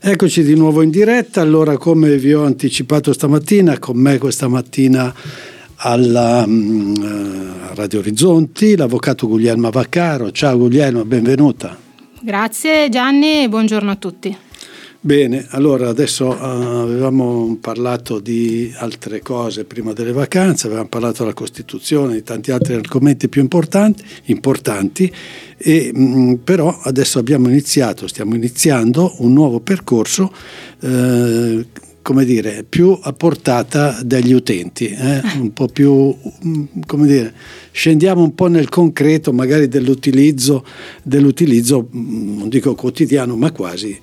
Eccoci di nuovo in diretta. Allora, come vi ho anticipato stamattina, con me questa mattina alla Radio Orizzonti l'avvocato Guglielma Vaccaro. Ciao Guglielma, benvenuta. Grazie Gianni e buongiorno a tutti. Bene, allora adesso avevamo parlato di altre cose prima delle vacanze, avevamo parlato della Costituzione, di tanti altri argomenti più importanti e però adesso stiamo iniziando un nuovo percorso come dire, più a portata degli utenti, un po' più, come dire, scendiamo un po' nel concreto magari dell'utilizzo, non dico quotidiano, ma quasi,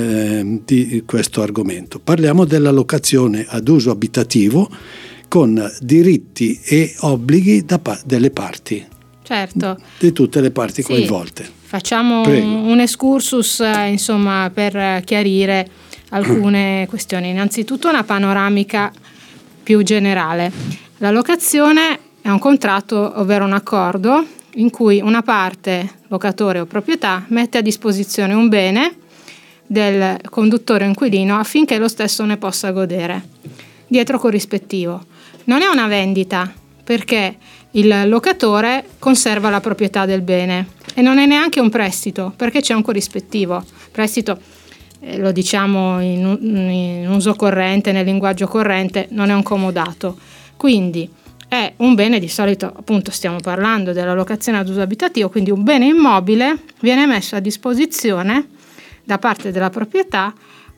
di questo argomento. Parliamo della locazione ad uso abitativo con diritti e obblighi delle parti. Certo. Di tutte le parti coinvolte. Facciamo un excursus, insomma, per chiarire alcune questioni. Innanzitutto una panoramica più generale. La locazione è un contratto, ovvero un accordo in cui una parte, locatore o proprietà, mette a disposizione un bene del conduttore o inquilino affinché lo stesso ne possa godere, dietro corrispettivo. Non è una vendita, perché il locatore conserva la proprietà del bene, e non è neanche un prestito, perché c'è un corrispettivo. Prestito, lo diciamo in uso corrente, nel linguaggio corrente, non è un comodato. Quindi è un bene, di solito appunto stiamo parlando della locazione ad uso abitativo, quindi un bene immobile viene messo a disposizione da parte della proprietà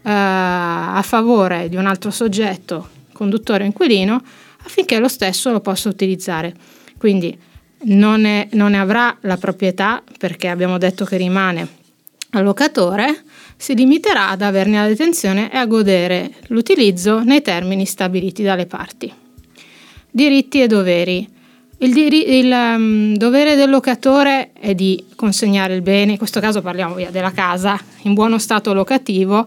a favore di un altro soggetto, conduttore o inquilino, affinché lo stesso lo possa utilizzare. Quindi non ne avrà la proprietà, perché abbiamo detto che rimane al locatore, si limiterà ad averne la detenzione e a godere l'utilizzo nei termini stabiliti dalle parti. Diritti e doveri. Il dovere del locatore è di consegnare il bene, in questo caso parliamo della casa, in buono stato locativo.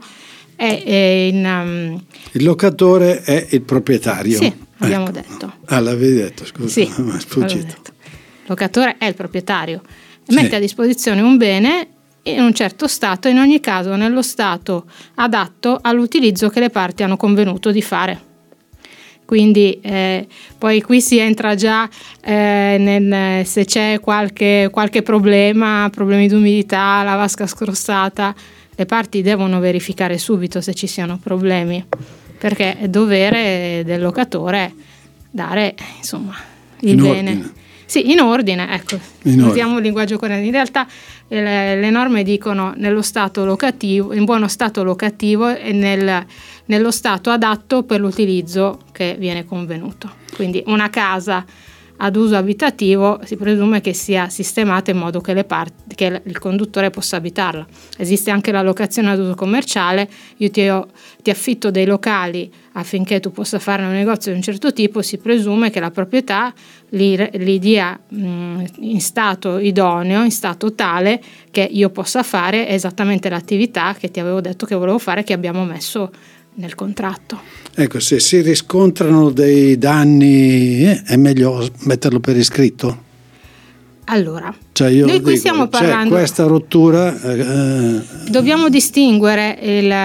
Il locatore è il proprietario. Sì, abbiamo detto. L'avevi detto, scusa, sì, mi è sfuggito. Il locatore è il proprietario, mette a disposizione un bene in un certo stato, in ogni caso nello stato adatto all'utilizzo che le parti hanno convenuto di fare. Quindi poi qui si entra già se c'è qualche problemi di umidità, la vasca scrostata, le parti devono verificare subito se ci siano problemi, perché è dovere del locatore dare, insomma, il bene. Ordine. Sì, in ordine, ecco, usiamo il linguaggio corrente. In realtà le norme dicono nello stato locativo, in buono stato locativo e nello stato adatto per l'utilizzo che viene convenuto. Quindi una casa ad uso abitativo si presume che sia sistemata in modo che il conduttore possa abitarla. Esiste anche la locazione ad uso commerciale. Io ti affitto dei locali affinché tu possa fare un negozio di un certo tipo, si presume che la proprietà li dia in stato idoneo, in stato tale che io possa fare esattamente l'attività che ti avevo detto che volevo fare, che abbiamo messo nel contratto. Ecco, se si riscontrano dei danni è meglio metterlo per iscritto? Allora, noi qui stiamo parlando, questa rottura dobbiamo distinguere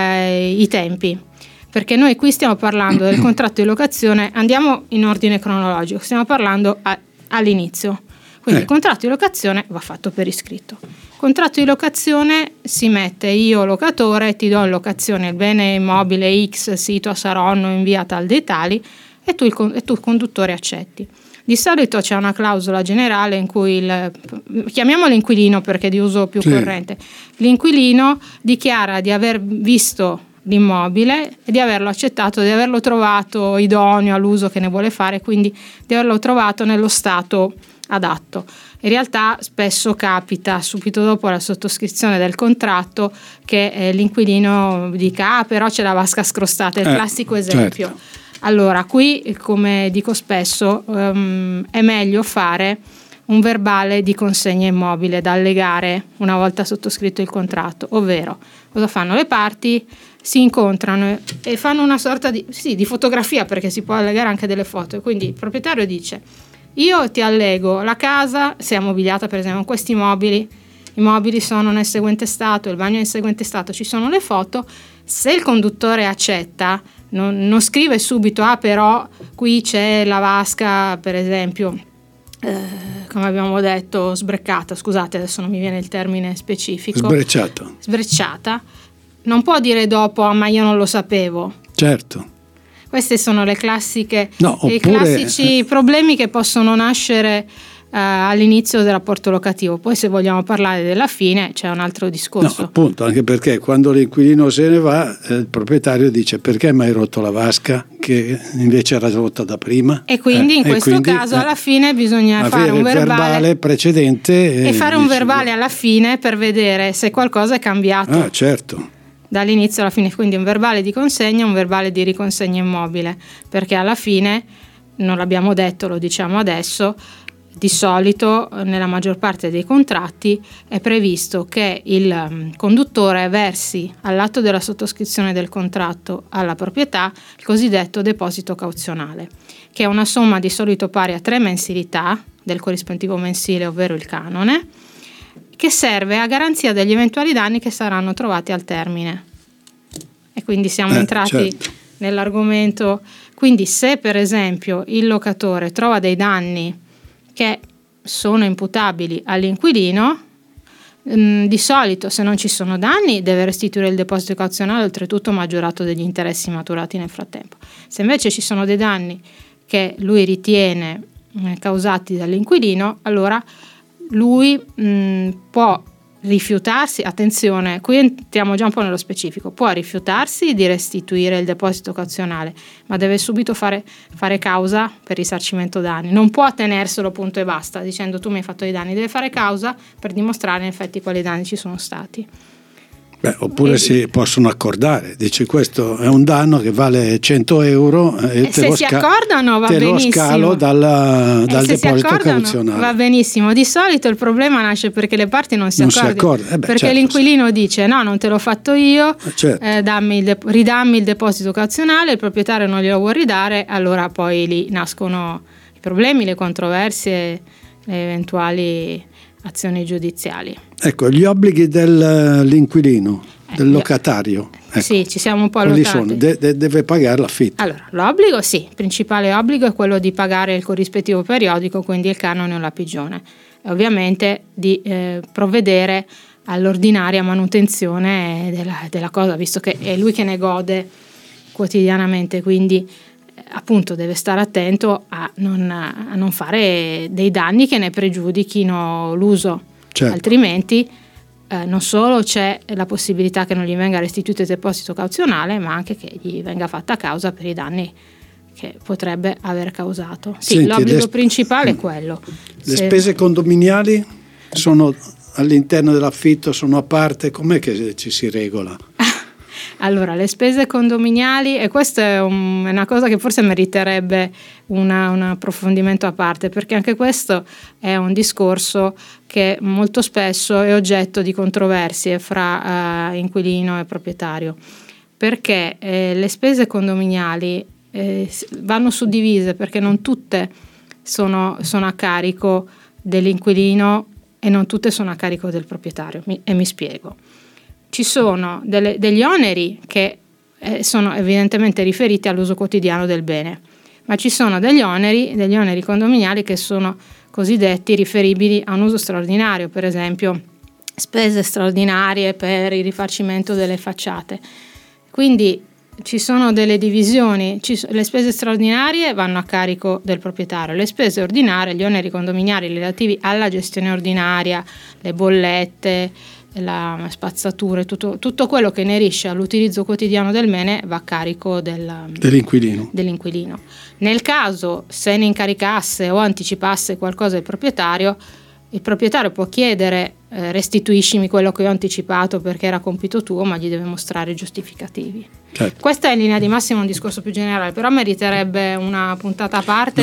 i tempi, perché noi qui stiamo parlando del contratto di locazione, andiamo in ordine cronologico, stiamo parlando all'inizio. Quindi il contratto di locazione va fatto per iscritto. Contratto di locazione si mette: io locatore ti do in locazione il bene immobile X, sito a Saronno in via tal dei tali, e tu conduttore accetti. Di solito c'è una clausola generale in cui chiamiamolo inquilino perché è di uso più corrente, l'inquilino dichiara di aver visto l'immobile e di averlo accettato, di averlo trovato idoneo all'uso che ne vuole fare, quindi di averlo trovato nello stato adatto. In realtà spesso capita subito dopo la sottoscrizione del contratto che l'inquilino dica: però c'è la vasca scrostata, è il classico esempio. Certo. Allora qui, come dico spesso, è meglio fare un verbale di consegna immobile da allegare una volta sottoscritto il contratto, ovvero cosa fanno le parti? Si incontrano e fanno una sorta di fotografia, perché si può allegare anche delle foto. Quindi il proprietario dice: io ti allego la casa, se è mobiliata per esempio con questi mobili, i mobili sono nel seguente stato, il bagno è nel seguente stato, ci sono le foto, Se il conduttore accetta, non scrive subito però qui c'è la vasca, per esempio, come abbiamo detto, sbreccata, scusate adesso non mi viene il termine specifico, sbrecciata, non può dire dopo ma io non lo sapevo. Certo. Queste sono le classiche, i classici problemi che possono nascere all'inizio del rapporto locativo. Poi se vogliamo parlare della fine c'è un altro discorso. No, appunto, anche perché quando l'inquilino se ne va, il proprietario dice: perché mi hai rotto la vasca che invece era rotta da prima? E quindi in questo caso alla fine bisogna fare un verbale precedente e fare un verbale alla fine per vedere se qualcosa è cambiato. Certo. Dall'inizio alla fine, quindi un verbale di consegna, un verbale di riconsegna immobile, perché alla fine, non l'abbiamo detto, lo diciamo adesso, di solito nella maggior parte dei contratti è previsto che il conduttore versi all'atto della sottoscrizione del contratto alla proprietà il cosiddetto deposito cauzionale, che è una somma di solito pari a 3 mensilità del corrispettivo mensile, ovvero il canone, che serve a garanzia degli eventuali danni che saranno trovati al termine. E quindi siamo entrati nell'argomento. Quindi se per esempio il locatore trova dei danni che sono imputabili all'inquilino, di solito se non ci sono danni deve restituire il deposito cauzionale, oltretutto maggiorato degli interessi maturati nel frattempo. Se invece ci sono dei danni che lui ritiene causati dall'inquilino, allora lui può rifiutarsi, attenzione, qui entriamo già un po' nello specifico, può rifiutarsi di restituire il deposito cauzionale, ma deve subito fare causa per risarcimento danni, non può tenerselo punto e basta dicendo tu mi hai fatto i danni, deve fare causa per dimostrare in effetti quali danni ci sono stati. Oppure si possono accordare, dice questo è un danno che vale 100 euro e se si accordano va benissimo, lo scalo dal deposito cauzionale. Va benissimo, di solito il problema nasce perché le parti non si accordano, perché l'inquilino dice no, non te l'ho fatto io, ridammi il deposito cauzionale, il proprietario non glielo vuole ridare, allora poi lì nascono i problemi, le controversie, le eventuali azioni giudiziali. Ecco, gli obblighi dell'inquilino, del locatario. Ecco, sì, ci siamo un po' allontanati. Deve pagare l'affitto. Allora, l'obbligo il principale obbligo è quello di pagare il corrispettivo periodico, quindi il canone o la pigione, e ovviamente di provvedere all'ordinaria manutenzione della cosa, visto che è lui che ne gode quotidianamente, quindi appunto deve stare attento a non fare dei danni che ne pregiudichino l'uso. Certo. Altrimenti non solo c'è la possibilità che non gli venga restituito il deposito cauzionale, ma anche che gli venga fatta causa per i danni che potrebbe aver causato. Sì, senti, l'obbligo principale è quello. Le spese condominiali sono all'interno dell'affitto, sono a parte, com'è che ci si regola? Allora, le spese condominiali, e questa è una cosa che forse meriterebbe un approfondimento a parte, perché anche questo è un discorso che molto spesso è oggetto di controversie fra inquilino e proprietario, perché le spese condominiali vanno suddivise, perché non tutte sono a carico dell'inquilino e non tutte sono a carico del proprietario, e mi spiego. Ci sono degli oneri che sono evidentemente riferiti all'uso quotidiano del bene, ma ci sono degli oneri condominiali che sono cosiddetti riferibili a un uso straordinario, per esempio spese straordinarie per il rifacimento delle facciate. Quindi ci sono delle divisioni, le spese straordinarie vanno a carico del proprietario, le spese ordinarie, gli oneri condominiali relativi alla gestione ordinaria, le bollette, la spazzatura, tutto quello che inerisce all'utilizzo quotidiano del bene va a carico dell'inquilino. Nel caso se ne incaricasse o anticipasse qualcosa il proprietario può chiedere restituiscimi quello che ho anticipato perché era compito tuo, ma gli deve mostrare giustificativi. Certo. Questa è in linea di massima un discorso più generale, però meriterebbe una puntata a parte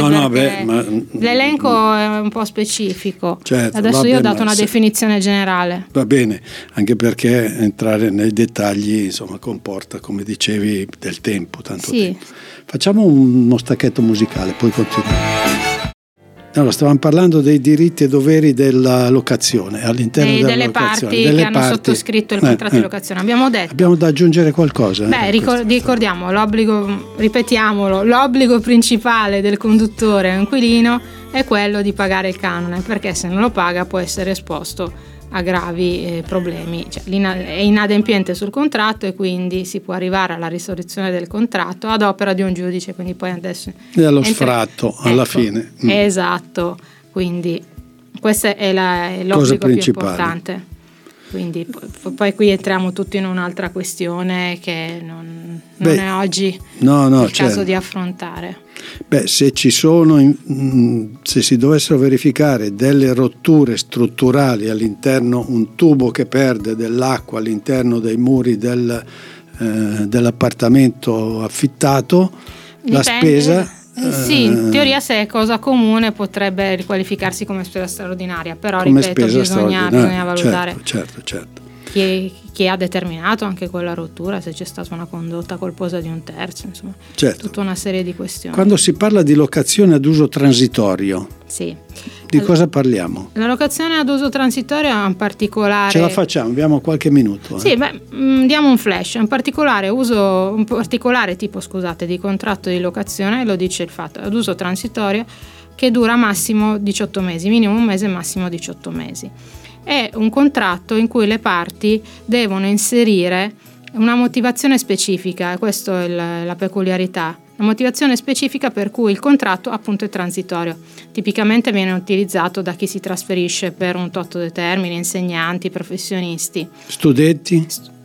l'elenco è un po' specifico. Certo, adesso io ho dato una definizione generale. Va bene, anche perché entrare nei dettagli insomma comporta, come dicevi, del tempo, tanto tempo. Facciamo uno stacchetto musicale, poi continuiamo. No, stavamo parlando dei diritti e doveri della locazione all'interno della delle locazione. Parti che hanno sottoscritto il contratto di locazione. Abbiamo da aggiungere qualcosa? Ricordiamo ripetiamolo, l'obbligo principale del conduttore o inquilino è quello di pagare il canone, perché se non lo paga può essere esposto a gravi problemi, cioè, è inadempiente sul contratto e quindi si può arrivare alla risoluzione del contratto ad opera di un giudice, quindi poi adesso e allo sfratto alla fine. Esatto, quindi questo è l'obbligo più importante. Quindi poi qui entriamo tutti in un'altra questione che non è oggi il caso di affrontare. Se ci sono, se si dovessero verificare delle rotture strutturali all'interno, un tubo che perde dell'acqua all'interno dei muri dell'appartamento affittato, la spesa... Sì, in teoria se è cosa comune potrebbe riqualificarsi come spesa straordinaria, però come ripeto, bisogna valutare certo. Chi ha determinato anche quella rottura, se c'è stata una condotta colposa di un terzo, insomma, tutta una serie di questioni. Quando si parla di locazione ad uso transitorio, di cosa parliamo? La locazione ad uso transitorio è un particolare... Ce la facciamo, abbiamo qualche minuto. Sì, diamo un flash. Un particolare tipo di contratto di locazione, lo dice il fatto, ad uso transitorio, che dura massimo 18 mesi, minimo un mese, massimo 18 mesi. È un contratto in cui le parti devono inserire una motivazione specifica, e questa è la peculiarità. Una motivazione specifica per cui il contratto appunto è transitorio. Tipicamente viene utilizzato da chi si trasferisce per un tot di termini, insegnanti, professionisti. Studenti?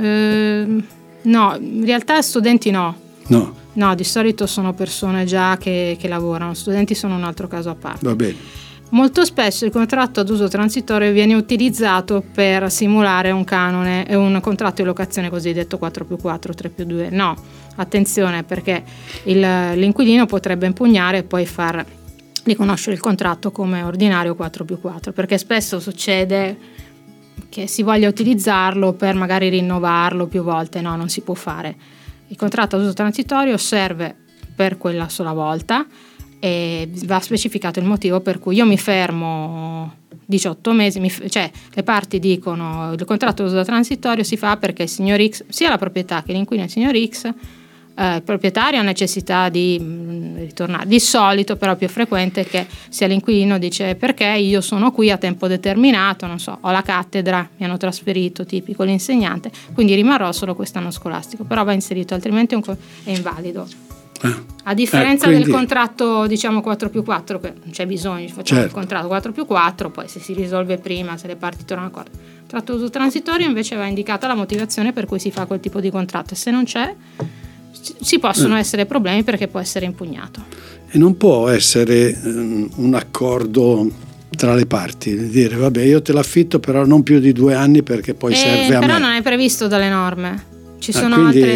No, in realtà studenti no. No, di solito sono persone già che lavorano, studenti sono un altro caso a parte. Va bene. Molto spesso il contratto ad uso transitorio viene utilizzato per simulare un canone e un contratto di locazione cosiddetto 4+4, 3+2. No, attenzione, perché l'inquilino potrebbe impugnare e poi far riconoscere il contratto come ordinario 4+4, perché spesso succede che si voglia utilizzarlo per magari rinnovarlo più volte. No, non si può fare. Il contratto ad uso transitorio serve per quella sola volta e va specificato il motivo per cui io mi fermo 18 mesi, le parti dicono il contratto di uso transitorio si fa perché il signor X, sia la proprietà che l'inquilino, il signor X, il proprietario ha necessità di ritornare. Di solito però è più frequente che sia l'inquilino dice perché io sono qui a tempo determinato, non so, ho la cattedra, mi hanno trasferito, tipico l'insegnante, quindi rimarrò solo quest'anno scolastico, però va inserito, altrimenti è invalido. A differenza del contratto 4+4, che non c'è bisogno, facciamo il contratto 4+4, poi se si risolve prima, se le parti tornano d'accordo. Il contratto uso transitorio invece va indicata la motivazione per cui si fa quel tipo di contratto e se non c'è ci possono essere problemi perché può essere impugnato. E non può essere un accordo tra le parti, di dire vabbè io te l'affitto però non più di 2 anni perché poi serve a me. Però non è previsto dalle norme. Ci sono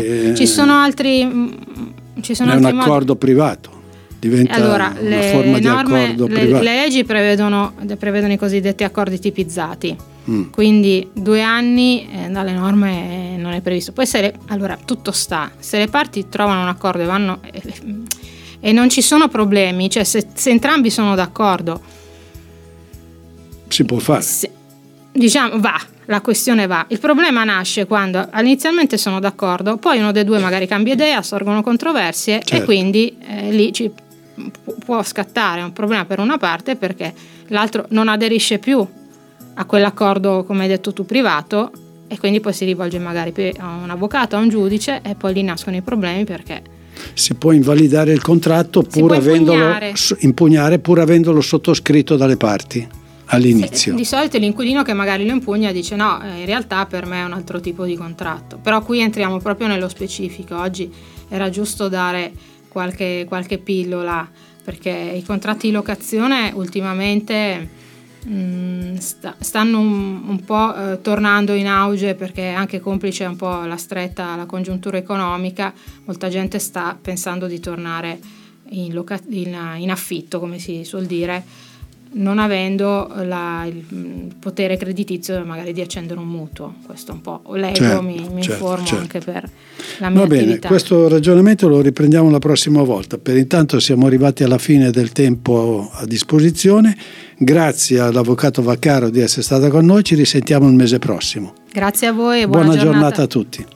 un accordo privato, diventa una forma di accordo privato. Le leggi prevedono i cosiddetti accordi tipizzati, quindi 2 anni dalle norme non è previsto. Poi tutto sta, se le parti trovano un accordo e vanno e non ci sono problemi, cioè se entrambi sono d'accordo si può fare. La questione va. Il problema nasce quando inizialmente sono d'accordo, poi uno dei due magari cambia idea, sorgono controversie e quindi lì può scattare un problema per una parte perché l'altro non aderisce più a quell'accordo, come hai detto tu, privato, e quindi poi si rivolge magari a un avvocato, a un giudice e poi lì nascono i problemi perché si può invalidare il contratto pur impugnare pur avendolo sottoscritto dalle parti all'inizio. Di solito l'inquilino che magari lo impugna dice no, in realtà per me è un altro tipo di contratto, però qui entriamo proprio nello specifico. Oggi era giusto dare qualche pillola perché i contratti di locazione ultimamente stanno un po' tornando in auge perché anche complice un po' la congiuntura economica, molta gente sta pensando di tornare in affitto, come si suol dire. non avendo il potere creditizio magari di accendere un mutuo. Questo un po' leggo, mi informo anche per la mia attività. Va bene, questo ragionamento lo riprendiamo la prossima volta. Per intanto siamo arrivati alla fine del tempo a disposizione. Grazie all'avvocato Vaccaro di essere stata con noi, ci risentiamo il mese prossimo. Grazie a voi e buona giornata a tutti.